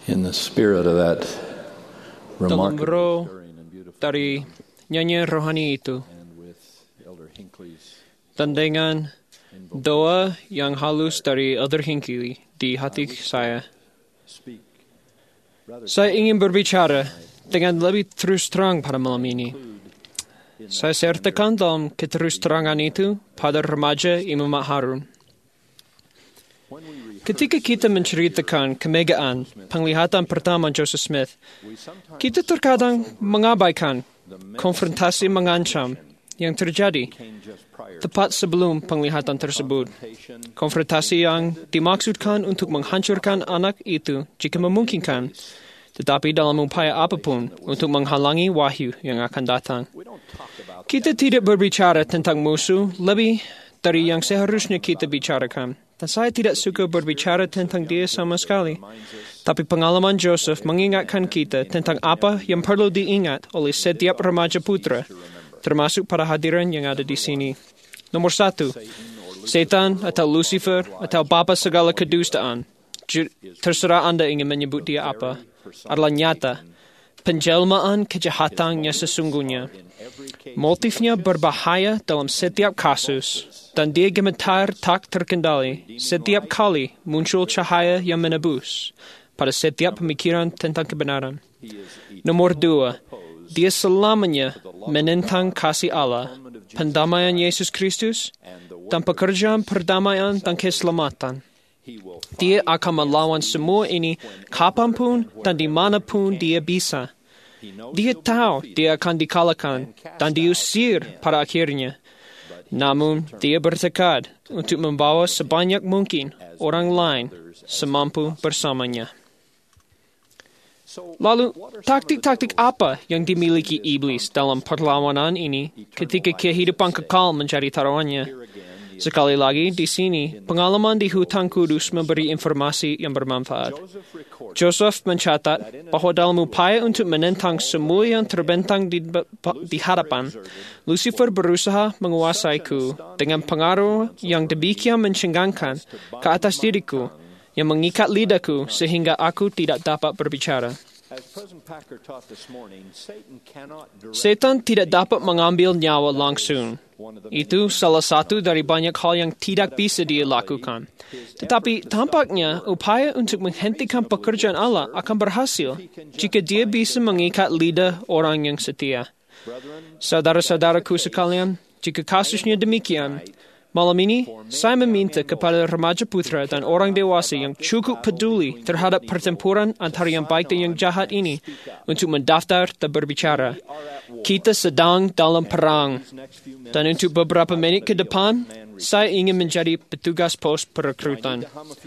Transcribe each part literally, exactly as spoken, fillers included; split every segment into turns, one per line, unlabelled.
In the spirit of that
Dalam
remarkable
roh
stirring and beautiful
dari nyanyian rohani itu,
and with Elder Hinckley's
dan dengan doa yang halus dari Elder Hinckley di hati saya,
speak rather
saya ingin berbicara dengan lebih terus terang pada malam ini. Saya sertakan dalam keterus terangan itu pada remaja Imam Harun.
when we rehearse,
Ketika kita menceritakan kemegahan penglihatan pertama Joseph Smith,
we sometimes
kita terkadang mengabaikan konfrontasi mengancam yang terjadi
came just prior
tepat sebelum penglihatan tersebut.
confrontation
Konfrontasi yang dimaksudkan untuk menghancurkan anak itu jika memungkinkan, tetapi dalam upaya apapun untuk menghalangi wahyu yang akan datang.
we don't talk about
Kita tidak berbicara tentang musuh lebih dari yang seharusnya kita bicarakan. Dan saya tidak suka berbicara tentang dia sama sekali. Tapi pengalaman Joseph mengingatkan kita tentang apa yang perlu diingat oleh setiap remaja putra, termasuk para hadirin yang ada di sini. Nomor satu, setan atau Lucifer atau bapa segala kedustaan, ju- terserah Anda ingin menyebut dia apa, adalah nyata. Penjelmaan kejahatannya sesungguhnya. Motifnya berbahaya dalam setiap kasus, dan dia gemetar tak terkendali setiap kali muncul cahaya yang menebus pada setiap pemikiran tentang kebenaran. Nomor dua, dia selamanya menentang kasih Allah, pendamaian Yesus Kristus, dan pekerjaan perdamaian dan keselamatan. Dia akan melawan semua ini kapanpun dan dimanapun dia bisa. Dia tahu dia akan dikalahkan dan diusir pada akhirnya. Namun, dia bertekad untuk membawa sebanyak mungkin orang lain semampu bersamanya. Lalu, taktik-taktik apa yang dimiliki iblis dalam perlawanan ini ketika kehidupan kekal menjadi taruhannya? Sekali lagi, di sini, pengalaman di hutan kudus memberi informasi yang bermanfaat. Joseph mencatat bahwa dalam upaya untuk menentang semua yang terbentang di, di hadapan, Lucifer berusaha menguasaiku dengan pengaruh yang demikian mencengangkan ke atas diriku, yang mengikat lidahku sehingga aku tidak dapat berbicara.
as President Packer taught this morning, Satan cannot direct
Setan tidak dapat mengambil nyawa langsung. Itu salah satu dari banyak hal yang tidak bisa dia lakukan. Tetapi tampaknya upaya untuk menghentikan pekerjaan Allah akan berhasil jika dia bisa mengikat lidah orang yang setia. Saudara-saudaraku sekalian, jika kasusnya demikian, malam ini saya meminta kepada remaja putra dan orang dewasa yang cukup peduli terhadap pertempuran antara yang baik dan yang jahat ini untuk mendaftar dan berbicara. Kita sedang dalam perang, dan untuk beberapa menit ke depan, saya ingin menjadi petugas pos perekrutan.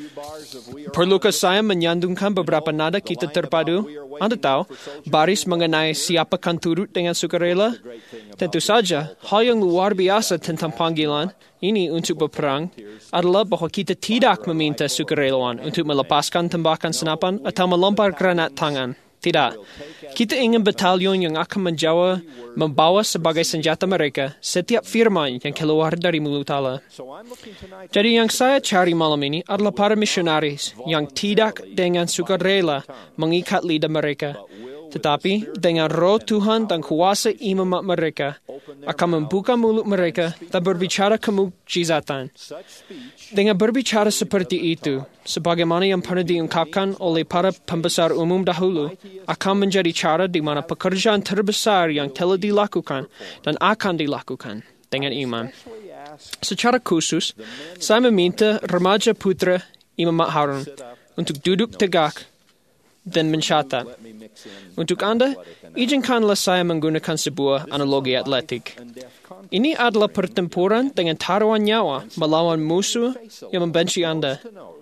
Perlukah saya menyandungkan beberapa nada kita terpadu? Anda tahu, baris mengenai siapa akan turut dengan sukarela? Tentu saja, hal yang luar biasa tentang panggilan ini untuk berperang adalah bahwa kita tidak meminta sukarelawan untuk melepaskan tembakan senapan atau melempar granat tangan. Tidak. Kita ingin batalion yang akan menjawa, membawa sebagai senjata mereka setiap firman yang keluar dari mulut Allah. Jadi yang saya cari malam ini adalah para misionaris yang tidak dengan sukarela mengikat lidah mereka, tetapi dengan roh Tuhan dan kuasa imamat mereka akan membuka mulut mereka dan berbicara kemukjizatan. Dengan berbicara seperti itu, sebagaimana yang pernah diungkapkan oleh para pembesar umum dahulu, akan menjadi cara di mana pekerjaan terbesar yang telah dilakukan dan akan dilakukan dengan iman. Secara khusus, saya meminta remaja putra Imam Harun untuk duduk tegak dan mencatat. Untuk Anda, izinkanlah saya menggunakan sebuah analogi atletik. Ini adalah pertempuran dengan taruhan nyawa melawan musuh yang membenci Anda.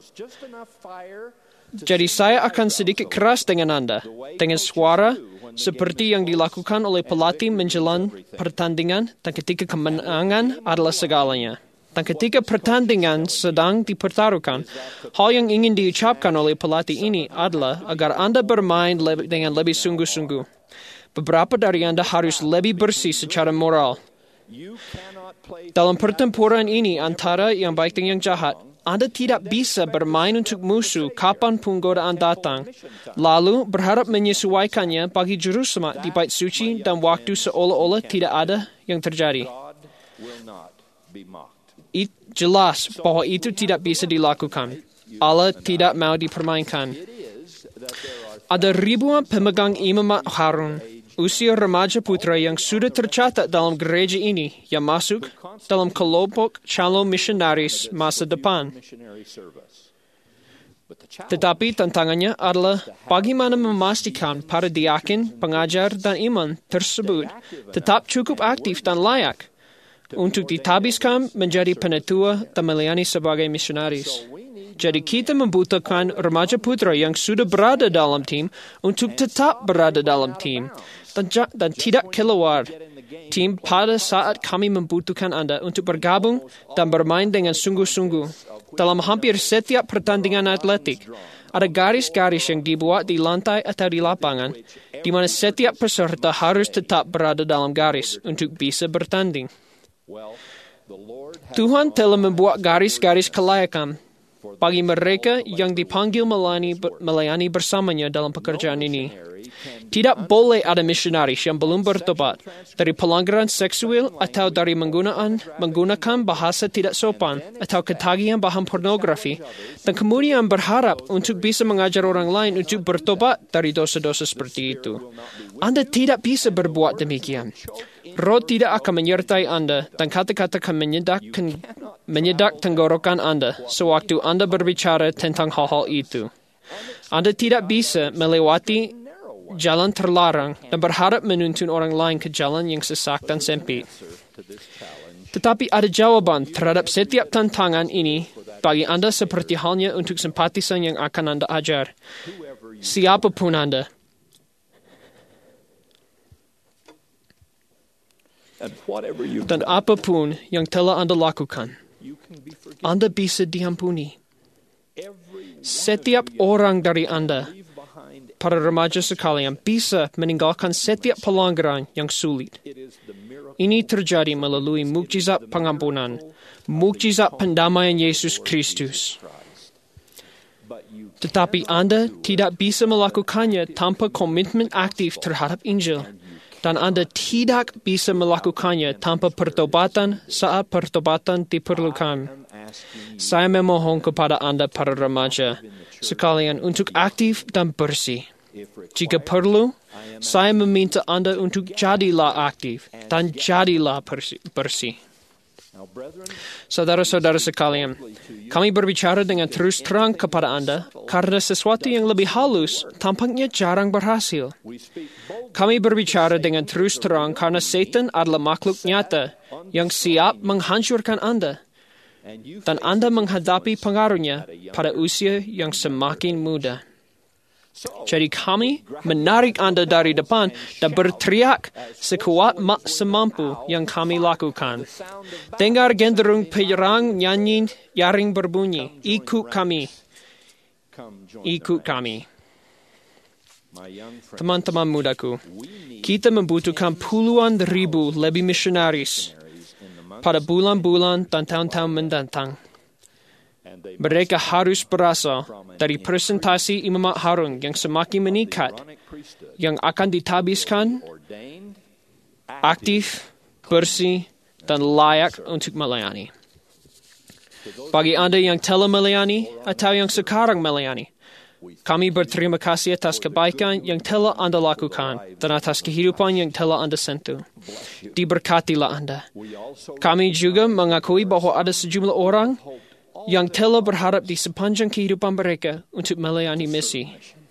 Jadi saya akan sedikit keras dengan Anda, dengan suara seperti yang dilakukan oleh pelatih menjelang pertandingan, dan ketika kemenangan adalah segalanya. Dan ketika pertandingan sedang dipertaruhkan, hal yang ingin diucapkan oleh pelatih ini adalah agar Anda bermain lebih, dengan lebih sungguh-sungguh. Beberapa dari Anda harus lebih bersih secara moral. Dalam pertempuran ini antara yang baik dan yang jahat, Anda tidak bisa bermain untuk musuh kapanpun godaan datang, lalu berharap menyesuaikannya bagi juru selamat di bait suci dan waktu seolah-olah tidak ada yang terjadi. It, jelas bahwa itu tidak bisa dilakukan. Allah tidak mau dipermainkan. Ada ribuan pemegang imamat Harun, usia remaja putra yang sudah tercatat dalam gereja ini yang masuk dalam kelompok calon misionaris masa depan. Tetapi tantangannya adalah bagaimana memastikan para diaken, pengajar, dan imam tersebut tetap cukup aktif dan layak untuk ditabiskan menjadi penetua dan melayani sebagai misionaris. Jadi kita membutuhkan remaja putra yang sudah berada dalam tim untuk tetap berada dalam tim dan, dan tidak keluar tim pada saat kami membutuhkan Anda untuk bergabung dan bermain dengan sungguh-sungguh. Dalam hampir setiap pertandingan atletik, ada garis-garis yang dibuat di lantai atau di lapangan, di mana setiap peserta harus tetap berada dalam garis untuk bisa bertanding. Tuhan telah membuat garis-garis kelayakan bagi mereka yang dipanggil melayani, melayani bersamanya dalam pekerjaan ini. Tidak boleh ada misionaris yang belum bertobat dari pelanggaran seksual atau dari menggunakan, menggunakan bahasa tidak sopan atau ketagihan bahan pornografi dan kemudian berharap untuk bisa mengajar orang lain untuk bertobat dari dosa-dosa seperti itu. Anda tidak bisa berbuat demikian. Roh tidak akan menyertai Anda dan kata-kata akan menyedak, menyedak tenggorokan Anda sewaktu Anda berbicara tentang hal-hal itu. Anda tidak bisa melewati jalan terlarang dan berharap menuntun orang lain ke jalan yang sesak dan sempit. Tetapi ada jawaban terhadap setiap tantangan ini bagi Anda seperti halnya untuk simpatisan yang akan Anda ajar. Siapapun Anda. Dan apapun yang telah Anda lakukan, Anda bisa diampuni. Setiap orang dari Anda, para remaja sekalian, bisa meninggalkan setiap pelanggaran yang sulit. Ini terjadi melalui mukjizat pengampunan, mukjizat pendamaian Yesus Kristus. Tetapi Anda tidak bisa melakukannya tanpa komitmen aktif terhadap Injil. Dan Anda tidak bisa melakukannya tanpa pertobatan saat pertobatan diperlukan. Saya memohon kepada Anda para remaja sekalian untuk aktif dan bersih. Jika perlu, saya meminta Anda untuk jadilah aktif dan jadilah bersih. Saudara-saudara sekalian, kami berbicara dengan terus terang kepada Anda karena sesuatu yang lebih halus tampaknya jarang berhasil. Kami berbicara dengan terus terang karena Satan adalah makhluk nyata yang siap menghancurkan Anda. Dan Anda menghadapi pengaruhnya pada usia yang semakin muda. Jadi kami menarik Anda dari depan dan berteriak sekuat semampu yang kami lakukan. Dengar genderung penyerang nyanyi nyaring berbunyi, ikut kami, ikut kami. Teman-teman mudaku, kita membutuhkan puluhan ribu lebih misionaris pada bulan-bulan dan tahun-tahun mendatang. Mereka harus berasal dari presentasi imamat Harun yang semakin meningkat, yang akan ditabiskan, aktif, bersih, dan layak untuk melayani. Bagi Anda yang telah melayani atau yang sekarang melayani, kami berterima kasih atas kebaikan yang telah Anda lakukan dan atas kehidupan yang telah Anda sentuh. Diberkatilah Anda. Kami juga mengakui bahwa ada sejumlah orang yang telah berharap di sepanjang kehidupan mereka untuk melayani misi.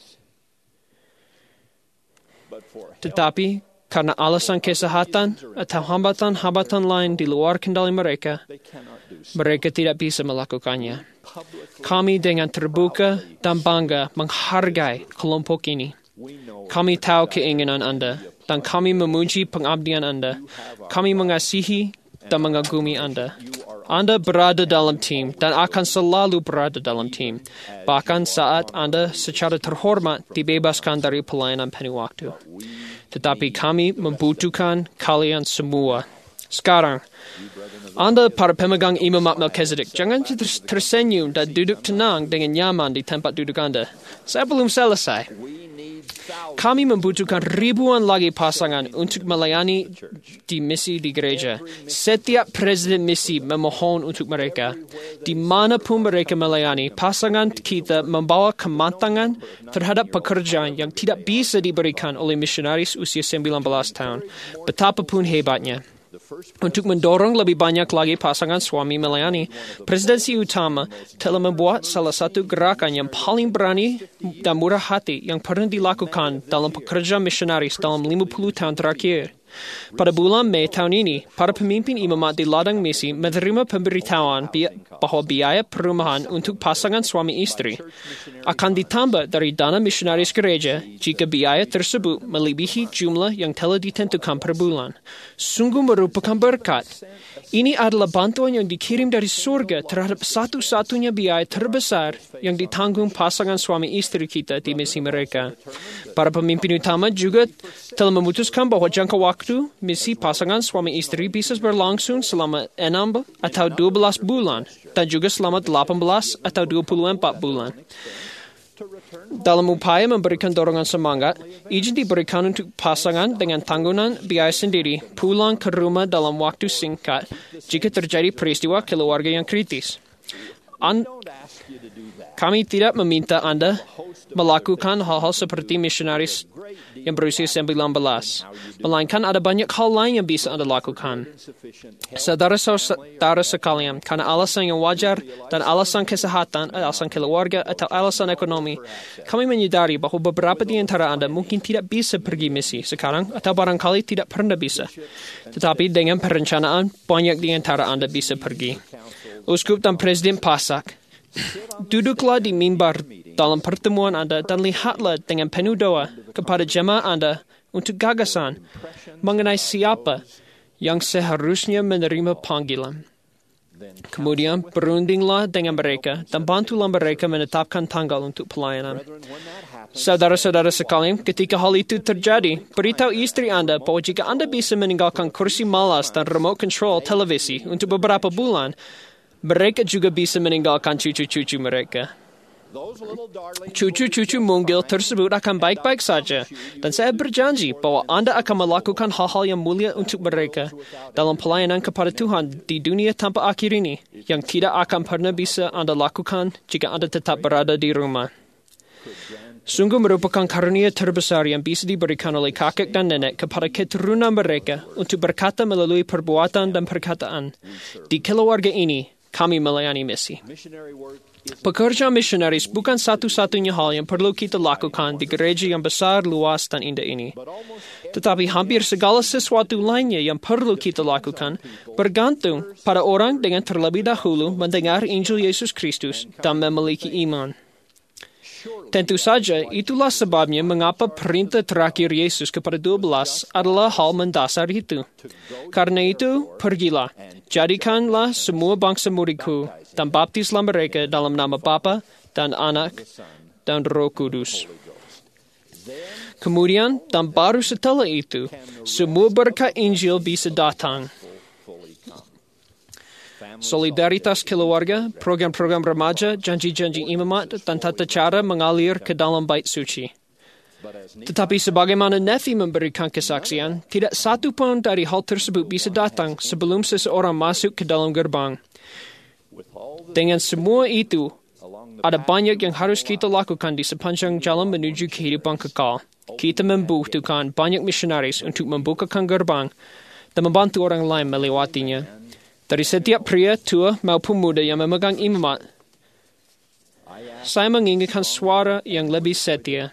Tetapi karena alasan kesehatan atau hambatan-hambatan lain di luar kendali mereka, mereka tidak bisa melakukannya. Kami dengan terbuka dan bangga menghargai kelompok ini. Kami tahu keinginan Anda, dan kami memuji pengabdian Anda. Kami mengasihi dan mengagumi Anda. Anda berada dalam tim dan akan selalu berada dalam tim, bahkan saat Anda secara terhormat dibebaskan dari pelayanan penuh waktu. Tetapi kami membutuhkan kalian semua. Sekarang, Anda para pemegang imamat Melkisedek, jangan tersenyum dan duduk tenang dengan nyaman di tempat duduk Anda. Saya belum selesai. Kami membutuhkan ribuan lagi pasangan untuk melayani di misi di gereja. Setiap presiden misi memohon untuk mereka. Dimanapun mereka melayani, pasangan kita membawa kematangan terhadap pekerjaan yang tidak bisa diberikan oleh misionaris usia sembilan belas tahun. Betapapun hebatnya. Untuk mendorong lebih banyak lagi pasangan suami melayani, presidensi utama telah membuat salah satu gerakan yang paling berani dan murah hati yang pernah dilakukan dalam pekerjaan misionaris dalam lima puluh tahun terakhir. Pada bulan Mei tahun ini, para pemimpin imamat di ladang misi menerima pemberitahuan bi- bahwa biaya perumahan untuk pasangan suami istri akan ditambah dari dana misionaris gereja jika biaya tersebut melebihi jumlah yang telah ditentukan per bulan. Sungguh merupakan berkat. Ini adalah bantuan yang dikirim dari surga terhadap satu-satunya biaya terbesar yang ditanggung pasangan suami istri kita di misi mereka. Para pemimpin utama juga telah memutuskan bahwa jangka waktu misi pasangan suami istri bisa berlangsung selama enam atau dua belas bulan dan juga selama delapan belas atau dua puluh empat bulan. Dalam upaya memberikan dorongan semangat, izin diberikan untuk pasangan dengan tanggungan biaya sendiri pulang ke rumah dalam waktu singkat jika terjadi peristiwa keluarga yang kritis. An- Kami tidak meminta Anda melakukan hal-hal seperti misionaris yang berusia sembilan belas, melainkan ada banyak hal lain yang bisa Anda lakukan. Saudara-saudara sekalian, karena alasan yang wajar dan alasan kesehatan, alasan keluarga, atau alasan ekonomi, kami menyadari bahwa beberapa di antara Anda mungkin tidak bisa pergi misi sekarang atau barangkali tidak pernah bisa. Tetapi dengan perencanaan, banyak di antara Anda bisa pergi. Uskup dan Presiden Pasak, duduklah di mimbar dalam pertemuan Anda dan lihatlah dengan penuh doa kepada jemaah Anda untuk gagasan mengenai siapa yang seharusnya menerima panggilan. Kemudian berundinglah dengan mereka dan bantulah mereka menetapkan tanggal untuk pelayanan. Saudara-saudara sekalian, ketika hal itu terjadi, beritahu istri Anda bahwa jika Anda bisa meninggalkan kursi malas dan remote control televisi untuk beberapa bulan, mereka juga bisa meninggalkan cucu-cucu mereka. Cucu-cucu mungil tersebut akan baik-baik saja, dan saya berjanji bahwa Anda akan melakukan hal-hal yang mulia untuk mereka dalam pelayanan kepada Tuhan di dunia tanpa akhir ini, yang tidak akan pernah bisa Anda lakukan jika Anda tetap berada di rumah. Sungguh merupakan karunia terbesar yang bisa diberikan oleh kakek dan nenek kepada keturunan mereka untuk berkata melalui perbuatan dan perkataan. Di keluarga ini, kami melayani misi. Pekerjaan misionaris bukan satu-satunya hal yang perlu kita lakukan di gereja yang besar, luas, dan indah ini. Tetapi hampir segala sesuatu lainnya yang perlu kita lakukan bergantung pada orang dengan terlebih dahulu mendengar Injil Yesus Kristus dan memiliki iman. Tentu saja, itulah sebabnya mengapa perintah terakhir Yesus kepada dua belas adalah hal mendasar itu. Karena itu, pergilah, jadikanlah semua bangsa muridku, dan baptislah mereka dalam nama Bapa dan Anak dan Roh Kudus. Kemudian, dan baru setelah itu, semua berkat Injil bisa datang. Solidaritas keluarga, program-program remaja, janji-janji imamat, dan tata cara mengalir ke dalam bait suci. Tetapi sebagaimana Nefi memberikan kesaksian, tidak satu pun dari hal tersebut bisa datang sebelum seseorang masuk ke dalam gerbang. Dengan semua itu, ada banyak yang harus kita lakukan di sepanjang jalan menuju kehidupan kekal. Kita membutuhkan banyak misionaris untuk membukakan gerbang dan membantu orang lain melewatinya. Dari setiap pria, tua maupun muda yang memegang imamat, saya menginginkan suara yang lebih setia.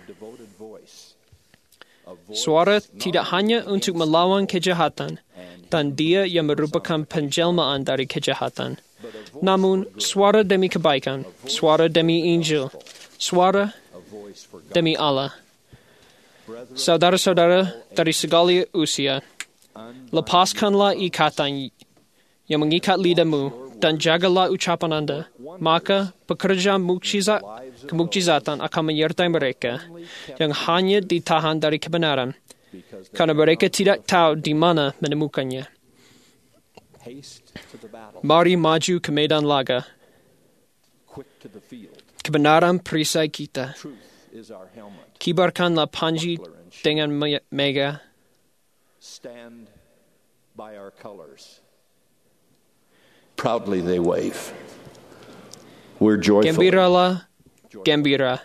Suara tidak hanya untuk melawan kejahatan, dan dia yang merupakan penjelmaan dari kejahatan. Namun, suara demi kebaikan, suara demi Injil, suara demi Allah. Saudara-saudara dari segala usia, lepaskanlah ikatan yang mengikat lidahmu, dan jagalah ucapan Anda. Maka pekerjaan mukjizat, kemukjizatan akan menyertai mereka yang hanya ditahan dari kebenaran, karena mereka tidak tahu di mana menemukannya.
Haste to the battle,
Mari maju ke medan laga.
quick to the field.
Kebenaran perisai kita.
Truth is our helmet.
Kibarkanlah panji dengan me- mega.
Stand by our colors. Proudly they wave. We're joyful.
Gembiralah, gembira.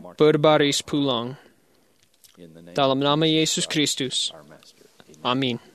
Berbaris pulang.
In the name
Dalam nama Yesus Kristus.
of our Master.
Amin.